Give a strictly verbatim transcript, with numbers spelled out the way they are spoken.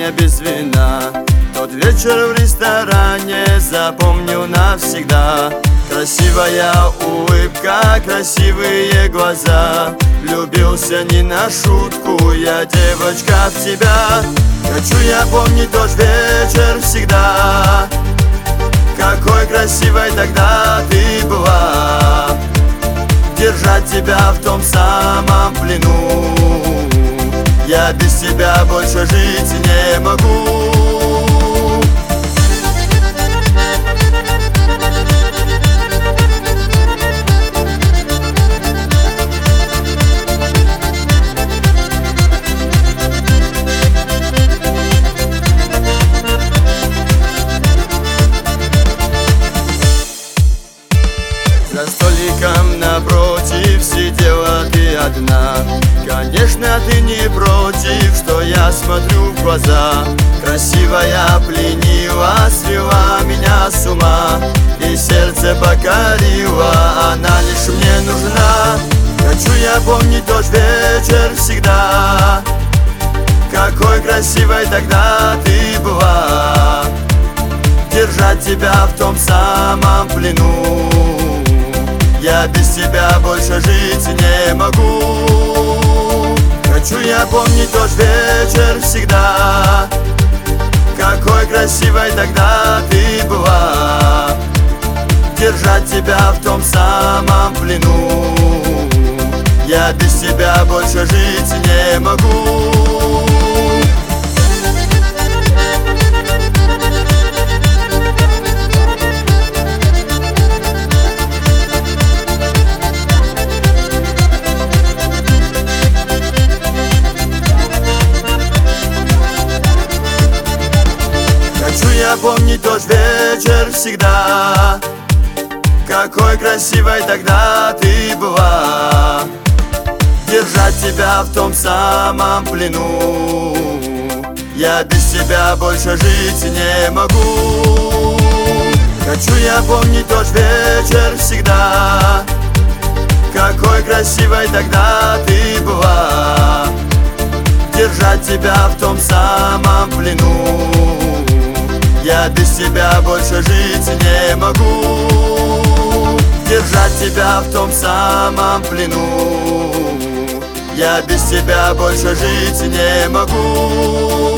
меня без вина. Тот вечер в ресторане запомню навсегда. Красивая улыбка, красивые глаза. Влюбился не на шутку, я, девочка, в тебя. Хочу я помнить тот вечер всегда. Какой красивой тогда ты была. Держать тебя в том самом плену. Я без тебя больше жить не могу. За столиком напротив сидела ты одна. Конечно, ты не против, что я смотрю в глаза. Красивая пленила, свела меня с ума. И сердце покорила, она лишь мне нужна. Хочу я помнить тот вечер всегда. Какой красивой тогда ты была. Держать тебя в том самом плену. Я без тебя больше жить не могу. Хочу я помнить тот вечер всегда. Какой красивой тогда ты была. Держать тебя в том самом плену. Я без тебя больше жить не могу. Хочу я помнить тот вечер всегда. Какой красивой тогда ты была. Держать тебя в том самом плену. Я без тебя больше жить не могу. Хочу я помнить тот вечер всегда. Какой красивой тогда ты была. Держать тебя в том самом плену. Я без тебя больше жить не могу. Держать тебя в том самом плену. Я без тебя больше жить не могу.